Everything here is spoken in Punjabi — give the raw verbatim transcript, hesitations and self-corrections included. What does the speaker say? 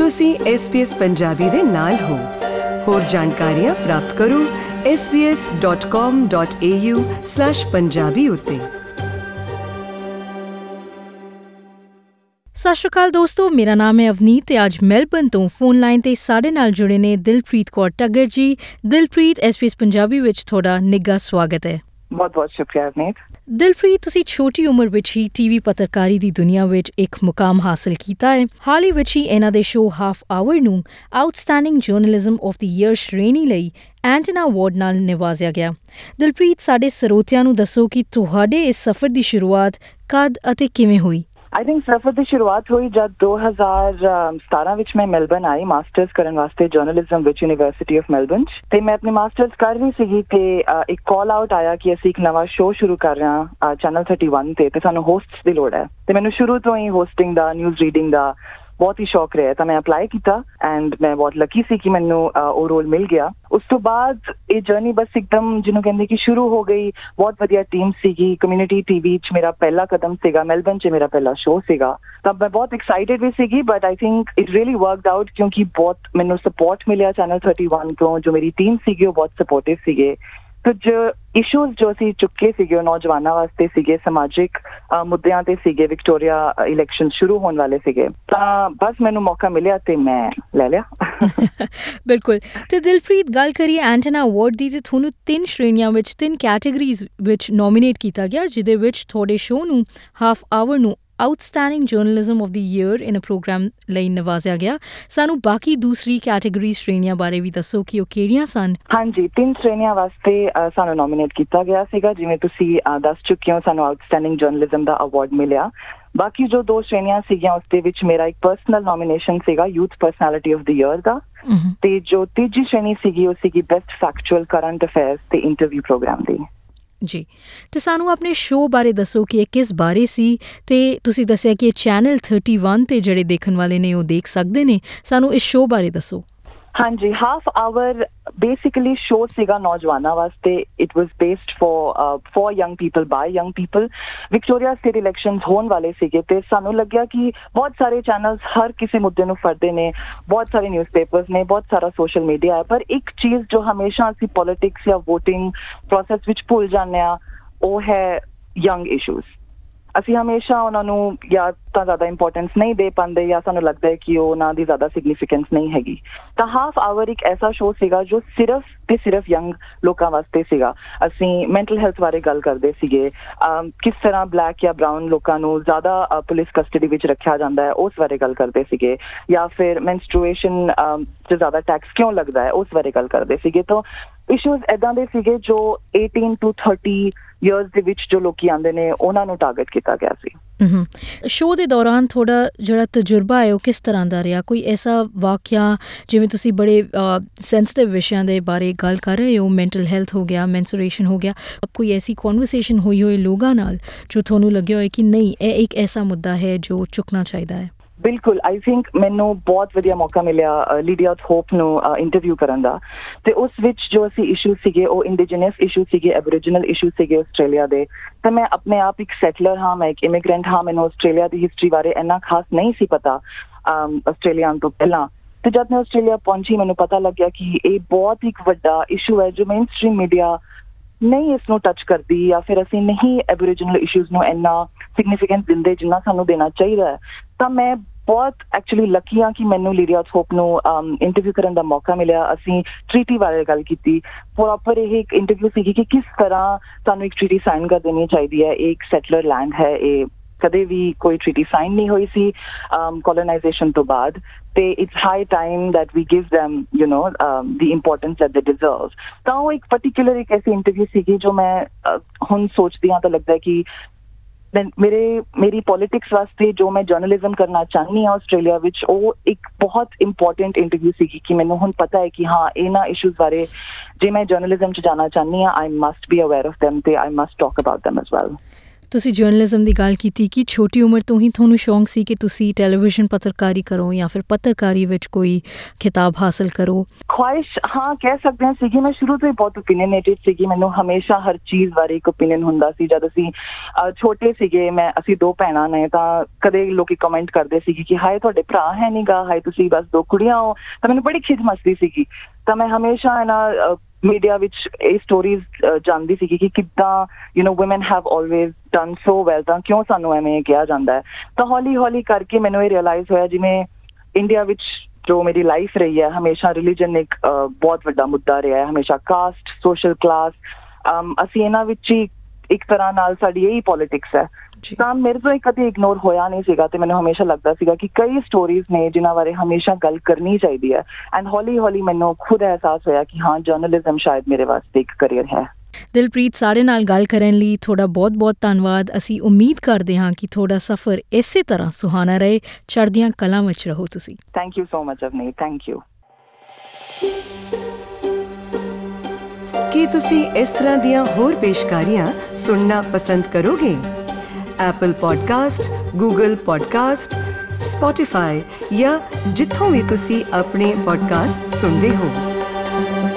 ਤੁਸੀਂ ਐਸ ਬੀ ਐਸ ਪੰਜਾਬੀ ਦੇ ਨਾਲ ਹੋ। ਹੋਰ ਜਾਣਕਾਰੀਆਂ ਪ੍ਰਾਪਤ ਕਰੋ S B S dot com dot A U slash Punjabi ਉੱਤੇ। ਸਤਿ ਸ਼੍ਰੀ ਅਕਾਲ ਦੋਸਤੋ, ਮੇਰਾ ਨਾਮ ਹੈ ਅਵਨੀਤ ਤੇ ਅੱਜ ਮੈਲਬਰਨ ਤੋਂ ਫੋਨ ਲਾਈਨ ਤੇ ਸਾਡੇ ਨਾਲ ਜੁੜੇ ਨੇ Dilpreet Kaur Taggar ji. Dilpreet, S B S Punjabi ਵਿੱਚ ਤੁਹਾਡਾ ਨਿੱਘਾ ਸਵਾਗਤ ਹੈ। ਬਹੁਤ ਬਹੁਤ ਸ਼ੁਕਰੀਆ ਅਵਨੀਤ। ਦਿਲਪ੍ਰੀਤ, ਤੁਸੀਂ ਛੋਟੀ ਉਮਰ ਵਿੱਚ ਹੀ ਟੀਵੀ ਪੱਤਰਕਾਰੀ ਦੀ ਦੁਨੀਆ ਵਿੱਚ ਇੱਕ ਮੁਕਾਮ ਹਾਸਲ ਕੀਤਾ ਹੈ। ਹਾਲ ਹੀ ਵਿੱਚ ਹੀ ਇਹਨਾਂ ਦੇ ਸ਼ੋਅ ਹਾਫ ਆਵਰ ਨੂੰ outstanding journalism of the year ਸ਼੍ਰੇਣੀ ਲਈ ਐਂਟਨਾ ਅਵਾਰਡ ਨਾਲ ਨਿਵਾਜ਼ਿਆ ਗਿਆ। ਦਿਲਪ੍ਰੀਤ, ਸਾਡੇ ਸਰੋਤਿਆਂ ਨੂੰ ਦੱਸੋ ਕਿ ਤੁਹਾਡੇ ਇਸ ਸਫ਼ਰ ਦੀ ਸ਼ੁਰੂਆਤ ਕਦ ਅਤੇ ਕਿਵੇਂ ਹੋਈ? ਆਈ ਥਿੰਕ ਸਫ਼ਰ ਦੀ ਸ਼ੁਰੂਆਤ ਹੋਈ ਜਦ ਦੋ ਹਜ਼ਾਰ ਸਤਾਰਾਂ ਵਿੱਚ ਮੈਂ ਮੈਲਬਰਨ ਆਈ ਮਾਸਟਰਸ ਕਰਨ ਵਾਸਤੇ ਜਰਨਲਿਜ਼ਮ ਵਿੱਚ ਯੂਨੀਵਰਸਿਟੀ ਆਫ ਮੈਲਬਰਨ ਤੇ ਮੈਂ ਆਪਣੀ ਮਾਸਟਰਸ ਕਰ ਰਹੀ ਸੀਗੀ ਤੇ ਇੱਕ ਕਾਲ ਆਊਟ ਆਇਆ ਕਿ ਅਸੀਂ ਇੱਕ ਨਵਾਂ ਸ਼ੋਅ ਸ਼ੁਰੂ ਕਰ ਰਹੇ ਹਾਂ ਚੈਨਲ ਥਰਟੀ ਵਨ ਤੇ ਤੇ ਸਾਨੂੰ ਹੋਸਟਸ ਦੀ ਲੋੜ ਹੈ ਤੇ ਮੈਨੂੰ ਸ਼ੁਰੂ ਤੋਂ ਹੀ ਹੋਸਟਿੰਗ ਦਾ, ਨਿਊਜ਼ ਰੀਡਿੰਗ ਦਾ ਬਹੁਤ ਹੀ ਸ਼ੌਕ ਰਿਹਾ ਤਾਂ ਮੈਂ ਅਪਲਾਈ ਕੀਤਾ ਐਂਡ ਮੈਂ ਬਹੁਤ ਲੱਕੀ ਸੀ ਕਿ ਮੈਨੂੰ ਉਹ ਰੋਲ ਮਿਲ ਗਿਆ। ਉਸ ਤੋਂ ਬਾਅਦ ਇਹ ਜਰਨੀ ਬਸ ਇੱਕਦਮ ਜਿਹਨੂੰ ਕਹਿੰਦੇ ਕਿ ਸ਼ੁਰੂ ਹੋ ਗਈ। ਬਹੁਤ ਵਧੀਆ ਟੀਮ ਸੀਗੀ। ਕਮਿਊਨਿਟੀ ਟੀਵੀ 'ਚ ਮੇਰਾ ਪਹਿਲਾ ਕਦਮ ਸੀਗਾ, ਮੈਲਬਰਨ 'ਚ ਮੇਰਾ ਪਹਿਲਾ ਸ਼ੋਅ ਸੀਗਾ ਤਾਂ ਮੈਂ ਬਹੁਤ ਐਕਸਾਈਟਿਡ ਵੀ ਸੀਗੀ but I think it really worked out ਕਿਉਂਕਿ ਬਹੁਤ ਮੈਨੂੰ ਸਪੋਰਟ ਮਿਲਿਆ ਚੈਨਲ ਥਰਟੀ ਵਨ ਤੋਂ। ਜੋ ਮੇਰੀ ਟੀਮ ਸੀਗੀ ਉਹ ਬਹੁਤ ਸਪੋਰਟਿਵ ਸੀਗੇ। ਕੁਝ ਇਸ਼ੂਜ਼ ਜੋ ਅਸੀਂ ਚੁੱਕੇ ਸੀਗੇ ਉਹ ਨੌਜਵਾਨਾਂ ਵਾਸਤੇ ਸੀਗੇ, ਸਮਾਜਿਕ ਮੁੱਦਿਆਂ ਤੇ ਸੀਗੇ। ਵਿਕਟੋਰੀਆ ਇਲੈਕਸ਼ਨ ਸ਼ੁਰੂ ਹੋਣ ਵਾਲੇ ਸੀਗੇ ਤਾਂ ਬਸ ਮੈਨੂੰ ਮੌਕਾ ਮਿਲਿਆ ਤੇ ਮੈਂ ਲੈ ਲਿਆ। ਬਿਲਕੁਲ। ਤੇ ਦਿਲਪ੍ਰੀਤ, ਗੱਲ ਕਰੀਏ ਐਂਟਨਾ ਅਵਾਰਡ ਦੀ ਤੇ ਤੁਹਾਨੂੰ ਤਿੰਨ ਸ਼੍ਰੇਣੀਆਂ ਵਿੱਚ, ਤਿੰਨ ਕੈਟੇਗਰੀਜ਼ ਵਿੱਚ ਨੋਮੀਨੇਟ ਕੀਤਾ ਗਿਆ ਜਿਹਦੇ ਵਿੱਚ ਤੁਹਾਡੇ ਸ਼ੋਅ ਨੂੰ ਹਾਫ ਆਵਰ ਨੂੰ outstanding journalism of the year in a programme ਲਈ ਨਿਵਾਜ਼ਿਆ ਗਿਆ। ਸਾਨੂੰ ਬਾਕੀ ਦੂਸਰੀ ਕੈਟੇਗਰੀ ਸ਼੍ਰੇਣੀਆਂ ਬਾਰੇ ਵੀ ਦੱਸੋ ਕਿ ਉਹ ਕਿਹੜੀਆਂ ਸਨ? ਹਾਂਜੀ, ਤਿੰਨ ਸ਼੍ਰੇਣੀਆਂ ਵਾਸਤੇ ਸਾਨੂੰ ਨੋਮੀਨੇਟ ਕੀਤਾ ਗਿਆ ਸੀਗਾ। ਜਿਵੇਂ ਤੁਸੀਂ ਦੱਸ ਚੁੱਕੇ ਹੋ, ਸਾਨੂੰ ਆਊਟਸਟੈਂਡਿੰਗ ਜਰਨਲਿਜ਼ਮ ਦਾ ਅਵਾਰਡ ਮਿਲਿਆ। ਬਾਕੀ ਜੋ ਦੋ ਸ਼੍ਰੇਣੀਆਂ ਸੀਗੀਆਂ ਉਸ ਦੇ ਵਿੱਚ ਮੇਰਾ ਇੱਕ ਪਰਸਨਲ ਨੋਮੀਨੇਸ਼ਨ ਸੀਗਾ youth personality of the year ਦਾ ਤੇ ਜੋ ਤੀਜੀ ਸ਼੍ਰੇਣੀ ਸੀਗੀ ਉਹ ਸੀਗੀ ਬੈਸਟ ਫੈਕਚੁਅਲ ਕਰੰਟ ਅਫੇਅਰਸ ਤੇ ਇੰਟਰਵਿਊ ਪ੍ਰੋਗਰਾਮ ਦੀ। ਜੀ, ਤੇ ਸਾਨੂੰ ਆਪਣੇ ਸ਼ੋਅ ਬਾਰੇ ਦੱਸੋ ਕਿ ਇਹ ਕਿਸ ਬਾਰੇ ਸੀ ਤੇ ਤੁਸੀਂ ਦੱਸਿਆ ਕਿ ਇਹ ਚੈਨਲ ਥਰਟੀ ਵਨ ਤੇ ਜਿਹੜੇ ਦੇਖਣ ਵਾਲੇ ਨੇ ਉਹ ਦੇਖ ਸਕਦੇ ਨੇ। ਸਾਨੂੰ ਇਸ ਸ਼ੋਅ ਬਾਰੇ ਦੱਸੋ। ਹਾਂਜੀ, ਹਾਫ ਆਵਰ ਬੇਸਿਕਲੀ ਸ਼ੋਅ ਸੀਗਾ ਨੌਜਵਾਨਾਂ ਵਾਸਤੇ। It was based for for young people by young people. Victoria state elections ਹੋਣ ਵਾਲੇ ਸੀਗੇ ਤੇ ਸਾਨੂੰ ਲੱਗਿਆ ਕਿ ਬਹੁਤ ਸਾਰੇ ਚੈਨਲਸ ਹਰ ਕਿਸੇ ਮੁੱਦੇ ਨੂੰ ਫੜਦੇ ਨੇ, ਬਹੁਤ ਸਾਰੇ ਨਿਊਜ਼ਪੇਪਰਸ ਨੇ, ਬਹੁਤ ਸਾਰਾ ਸੋਸ਼ਲ ਮੀਡੀਆ ਹੈ, ਪਰ ਇੱਕ ਚੀਜ਼ ਜੋ ਹਮੇਸ਼ਾ ਅਸੀਂ ਪੋਲਿਟਿਕਸ ਜਾਂ ਵੋਟਿੰਗ ਪ੍ਰੋਸੈਸ ਵਿੱਚ ਭੁੱਲ ਜਾਂਦੇ ਹਾਂ ਉਹ ਹੈ ਯੰਗ ਇਸ਼ੂਜ਼। ਅਸੀਂ ਹਮੇਸ਼ਾ ਉਹਨਾਂ ਨੂੰ ਜਾਂ ਤਾਂ ਜ਼ਿਆਦਾ ਇੰਪੋਰਟੈਂਸ ਨਹੀਂ ਦੇ ਪਾਉਂਦੇ ਜਾਂ ਸਾਨੂੰ ਲੱਗਦਾ ਹੈ ਕਿ ਉਹ ਉਹਨਾਂ ਦੀ ਜ਼ਿਆਦਾ ਸਿਗਨੀਫਿਕੈਂਸ ਨਹੀਂ ਹੈਗੀ। ਤਾਂ ਹਾਫ ਆਵਰ ਇੱਕ ਐਸਾ ਸ਼ੋਅ ਸੀਗਾ ਜੋ ਸਿਰਫ ਤੇ ਸਿਰਫ ਯੰਗ ਲੋਕਾਂ ਵਾਸਤੇ ਸੀਗਾ। ਅਸੀਂ ਮੈਂਟਲ ਹੈਲਥ ਬਾਰੇ ਗੱਲ ਕਰਦੇ ਸੀਗੇ, ਕਿਸ ਤਰ੍ਹਾਂ ਬਲੈਕ ਜਾਂ ਬਰਾਊਨ ਲੋਕਾਂ ਨੂੰ ਜ਼ਿਆਦਾ ਪੁਲਿਸ ਕਸਟਡੀ ਵਿੱਚ ਰੱਖਿਆ ਜਾਂਦਾ ਹੈ ਉਸ ਬਾਰੇ ਗੱਲ ਕਰਦੇ ਸੀਗੇ, ਜਾਂ ਫਿਰ ਮੈਨਸਟਰੂਏਸ਼ਨ 'ਚ ਜ਼ਿਆਦਾ ਟੈਕਸ ਕਿਉਂ ਲੱਗਦਾ ਹੈ ਉਸ ਬਾਰੇ ਗੱਲ ਕਰਦੇ ਸੀਗੇ। ਤਾਂ ਇਸ਼ੂਜ਼ ਏਦਾਂ ਦੇ ਸੀਗੇ ਜੋ ਏਟੀਨ ਟੂ ਥਰਟੀ ਈਅਰਸ ਦੇ ਵਿੱਚ ਜੋ ਲੋਕੀ ਆਉਂਦੇ ਨੇ ਉਹਨਾਂ ਨੂੰ ਟਾਰਗੇਟ ਕੀਤਾ ਗਿਆ ਸੀ। ਸ਼ੋਅ ਦੇ ਦੌਰਾਨ ਤੁਹਾਡਾ ਜਿਹੜਾ ਤਜਰਬਾ ਹੈ ਉਹ ਕਿਸ ਤਰ੍ਹਾਂ ਦਾ ਰਿਹਾ? ਕੋਈ ਐਸਾ ਵਾਕਿਆ, ਜਿਵੇਂ ਤੁਸੀਂ ਬੜੇ ਸੈਂਸਿਟਿਵ ਵਿਸ਼ਿਆਂ ਦੇ ਬਾਰੇ ਗੱਲ ਕਰ ਰਹੇ ਹੋ, ਮੈਂਟਲ ਹੈਲਥ ਹੋ ਗਿਆ, ਮੈਂਸੂਰੇਸ਼ਨ ਹੋ ਗਿਆ, ਕੋਈ ਐਸੀ ਕਨਵਰਸੇਸ਼ਨ ਹੋਈ ਹੋਏ ਲੋਕਾਂ ਨਾਲ ਜੋ ਤੁਹਾਨੂੰ ਲੱਗਿਆ ਹੋਏ ਕਿ ਨਹੀਂ ਇਹ ਇੱਕ ਐਸਾ ਮੁੱਦਾ ਹੈ ਜੋ ਚੁੱਕਣਾ ਚਾਹੀਦਾ ਹੈ? ਬਿਲਕੁਲ, ਆਈ ਥਿੰਕ ਮੈਨੂੰ ਬਹੁਤ ਵਧੀਆ ਮੌਕਾ ਮਿਲਿਆ ਲੀਡੀਆ ਆਫ ਹੋਪ ਨੂੰ ਇੰਟਰਵਿਊ ਕਰਨ ਦਾ ਤੇ ਉਸ ਵਿੱਚ ਜੋ ਅਸੀਂ ਇਸ਼ੂ ਸੀਗੇ ਉਹ ਇੰਡੀਜੀਨਸ ਇਸ਼ੂ ਸੀਗੇ, ਐਬੋਰੀਜਨਲ ਇਸ਼ੂ ਸੀਗੇ ਆਸਟ੍ਰੇਲੀਆ ਦੇ। ਤਾਂ ਮੈਂ ਆਪਣੇ ਆਪ ਇੱਕ ਸੈਟਲਰ ਹਾਂ, ਮੈਂ ਇੱਕ ਇਮੀਗ੍ਰੈਂਟ ਹਾਂ, ਮੈਨੂੰ ਆਸਟ੍ਰੇਲੀਆ ਦੀ ਹਿਸਟਰੀ ਬਾਰੇ ਇੰਨਾ ਖਾਸ ਨਹੀਂ ਸੀ ਪਤਾ ਆਸਟ੍ਰੇਲੀਆ ਆਉਣ ਤੋਂ ਪਹਿਲਾਂ। ਤੇ ਜਦ ਮੈਂ ਆਸਟ੍ਰੇਲੀਆ ਪਹੁੰਚੀ ਮੈਨੂੰ ਪਤਾ ਲੱਗਿਆ ਕਿ ਇਹ ਬਹੁਤ ਇੱਕ ਵੱਡਾ ਇਸ਼ੂ ਹੈ ਜੋ ਮੇਨ ਸਟ੍ਰੀਮ ਮੀਡੀਆ ਨਹੀਂ ਇਸ ਨੂੰ ਟੱਚ ਕਰਦੀ ਜਾਂ ਫਿਰ ਅਸੀਂ ਨਹੀਂ ਐਬੋਰੀਜਨਲ ਇਸ਼ੂਜ਼ ਨੂੰ ਇੰਨਾ ਸਿਗਨੀਫਿਕੈਂਸ ਦਿੰਦੇ ਜਿੰਨਾ ਸਾਨੂੰ ਦੇਣਾ ਚਾਹੀਦਾ ਹੈ। ਤਾਂ ਮੈਂ ਬਹੁਤ ਐਕਚੁਅਲੀ ਲੱਕੀ ਹਾਂ ਕਿ ਮੈਨੂੰ ਲੀਡੀਆ ਆਫ ਹੋਪ ਨੂੰ ਇੰਟਰਵਿਊ ਕਰਨ ਦਾ ਮੌਕਾ ਮਿਲਿਆ। ਅਸੀਂ ਟ੍ਰੀਟੀ ਬਾਰੇ ਗੱਲ ਕੀਤੀ। ਪ੍ਰੋਪਰ ਇਹ ਇੱਕ ਇੰਟਰਵਿਊ ਸੀਗੀ ਕਿ ਕਿਸ ਤਰ੍ਹਾਂ ਸਾਨੂੰ ਇੱਕ ਟ੍ਰੀਟੀ ਸਾਈਨ ਕਰ ਦੇਣੀ ਚਾਹੀਦੀ ਹੈ। ਇਹ ਇੱਕ ਸੈਟਲਰ ਲੈਂਡ ਹੈ, ਇਹ ਕਦੇ ਵੀ ਕੋਈ ਟ੍ਰੀਟੀ ਸਾਈਨ ਨਹੀਂ ਹੋਈ ਸੀ ਕੋਲੋਨਾਈਜੇਸ਼ਨ ਤੋਂ ਬਾਅਦ ਤੇ it's high time that we give them you know the importance that they deserve. ਤਾਂ ਉਹ ਇੱਕ ਪਰਟੀਕੂਲਰ ਇੱਕ ਐਸੀ ਇੰਟਰਵਿਊ ਸੀਗੀ ਜੋ ਮੈਂ ਹੁਣ ਸੋਚਦੀ ਹਾਂ ਤਾਂ ਲੱਗਦਾ ਕਿ ਮੇਰੇ ਮੇਰੀ ਪੋਲੀਟਿਕਸ ਵਾਸਤੇ ਜੋ ਮੈਂ ਜਰਨਲਿਜ਼ਮ ਕਰਨਾ ਚਾਹੁੰਦੀ ਹਾਂ ਆਸਟ੍ਰੇਲੀਆ ਵਿੱਚ ਉਹ ਇੱਕ ਬਹੁਤ ਇੰਪੋਰਟੈਂਟ ਇੰਟਰਵਿਊ ਸੀਗੀ ਕਿ ਮੈਨੂੰ ਹੁਣ ਪਤਾ ਹੈ ਕਿ ਹਾਂ ਇਹਨਾਂ ਇਸ਼ੂਜ਼ ਬਾਰੇ ਜੇ ਮੈਂ ਜਰਨਲਿਜ਼ਮ 'ਚ ਜਾਣਾ ਚਾਹੁੰਦੀ ਹਾਂ I must be aware of them ਤੇ I must talk about them as well. ਤੁਸੀਂ ਜਰਨਲਿਜ਼ਮ ਦੀ ਗੱਲ ਕੀਤੀ ਕਿ ਛੋਟੀ ਉਮਰ ਤੋਂ ਹੀ ਤੁਹਾਨੂੰ ਸ਼ੌਂਕ ਸੀ ਕਿ ਤੁਸੀਂ ਟੈਲੀਵਿਜ਼ਨ ਪੱਤਰਕਾਰੀ ਕਰੋ ਜਾਂ ਫਿਰ ਪੱਤਰਕਾਰੀ ਵਿੱਚ ਕੋਈ ਖਿਤਾਬ ਹਾਸਲ ਕਰੋ? ਖੁਆਇਸ਼ ਹਾਂ ਕਹਿ ਸਕਦੇ ਹਾਂ ਸੀਗੀ। ਮੈਂ ਸ਼ੁਰੂ ਤੋਂ ਹੀ ਬਹੁਤ ਓਪੀਨੀਅਨੇਟਿਡ ਸੀਗੀ। ਮੈਨੂੰ ਹਮੇਸ਼ਾ ਹਰ ਚੀਜ਼ ਬਾਰੇ ਇੱਕ ਓਪੀਨੀਅਨ ਹੁੰਦਾ ਸੀ। ਜਦ ਅਸੀਂ ਛੋਟੇ ਸੀਗੇ, ਮੈਂ ਅਸੀਂ ਦੋ ਭੈਣਾਂ ਨੇ, ਤਾਂ ਕਦੇ ਲੋਕੀ ਕਮੈਂਟ ਕਰਦੇ ਸੀਗੇ ਕਿ ਹਾਏ ਤੁਹਾਡੇ ਭਰਾ ਹੈ ਨੀ ਗਾ, ਹਾਏ ਤੁਸੀਂ ਬਸ ਦੋ ਕੁੜੀਆਂ ਹੋ। ਤਾਂ ਮੈਨੂੰ ਬੜੀ ਖਿਝ ਮੱਚਦੀ ਸੀਗੀ। ਤਾਂ ਮੈਂ ਹਮੇਸ਼ਾ ਇਹਨਾਂ ਮੀਡੀਆ ਵਿੱਚ ਇਹ ਸਟੋਰੀਜ਼ ਜਾਣਦੀ ਸੀਗੀ ਕਿ ਕਿੱਦਾਂ you know women have always done so well, ਤਾਂ ਕਿਉਂ ਸਾਨੂੰ ਐਵੇਂ ਕਿਹਾ ਜਾਂਦਾ ਹੈ। ਤਾਂ ਹੌਲੀ ਹੌਲੀ ਕਰਕੇ ਮੈਨੂੰ ਇਹ ਰਿਅਲਾਈਜ਼ ਹੋਇਆ, ਜਿਵੇਂ ਇੰਡੀਆ ਵਿੱਚ ਜੋ ਮੇਰੀ ਲਾਈਫ ਰਹੀ ਹੈ, ਹਮੇਸ਼ਾ ਰਿਲੀਜਨ ਇੱਕ ਬਹੁਤ ਵੱਡਾ ਮੁੱਦਾ ਰਿਹਾ ਹੈ, ਹਮੇਸ਼ਾ ਕਾਸਟ, ਸੋਸ਼ਲ ਕਲਾਸ, ਅਸੀਂ ਇਹਨਾਂ ਵਿੱਚ ਹੀ ਇੱਕ ਤਰ੍ਹਾਂ ਨਾਲ ਸਾਡੀ ਇਹੀ ਪੋਲੀਟਿਕਸ ਹੈ। ਤਾਂ ਮੇਰੇ ਤੋਂ ਇਹ ਕਦੇ ਇਗਨੋਰ ਹੋਇਆ ਨਹੀਂ ਸੀਗਾ ਤੇ ਮੈਨੂੰ ਹਮੇਸ਼ਾ ਲੱਗਦਾ ਸੀਗਾ ਕਿ ਕਈ ਸਟੋਰੀਜ਼ ਨੇ ਜਿਨ੍ਹਾਂ ਬਾਰੇ ਹਮੇਸ਼ਾ ਗੱਲ ਕਰਨੀ ਚਾਹੀਦੀ ਹੈ। ਐਂਡ ਹੌਲੀ ਹੌਲੀ ਮੈਨੂੰ ਖੁਦ ਅਹਿਸਾਸ ਹੋਇਆ ਕਿ ਹਾਂ ਜਰਨਲਿਜ਼ਮ ਸ਼ਾਇਦ ਮੇਰੇ ਵਾਸਤੇ ਇੱਕ ਕਰੀਅਰ ਹੈ। ਦਿਲਪ੍ਰੀਤ, ਸਾਡੇ ਨਾਲ ਗੱਲ ਕਰਨ ਲਈ ਤੁਹਾਡਾ ਬਹੁਤ ਬਹੁਤ ਧੰਨਵਾਦ। ਅਸੀਂ ਉਮੀਦ ਕਰਦੇ ਹਾਂ ਕਿ ਤੁਹਾਡਾ ਸਫ਼ਰ ਇਸੇ ਤਰ੍ਹਾਂ ਸੁਹਾਣਾ ਰਹੇ। ਚੜ੍ਹਦੀਆਂ ਕਲਾਂ ਵਿੱਚ ਰਹੋ ਤੁਸੀਂ। Thank you so much Avneet, thank you. ਕੀ ਤੁਸੀਂ ਇਸ ਤਰ੍ਹਾਂ ਦੀਆਂ ਹੋਰ ਪੇਸ਼ਕਾਰੀਆਂ ਸੁਣਨਾ ਪਸੰਦ ਕਰੋਗੇ? Apple podcast, Google podcast, Spotify ਜਾਂ ਜਿੱਥੋਂ ਵੀ ਤੁਸੀਂ ਆਪਣੇ ਪੋਡਕਾਸਟ ਸੁਣਦੇ ਹੋ।